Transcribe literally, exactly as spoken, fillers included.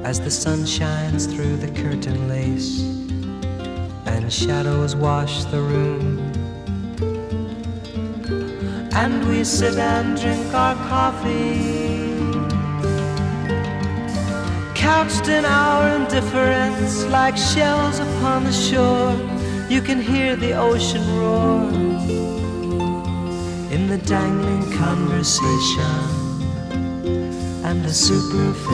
as the sun shines through the curtain lace and shadows wash the room, and we sit and drink our coffee, couched in our indifference like shells upon the shore. You can hear the ocean roar in the dangling conversation and the superficial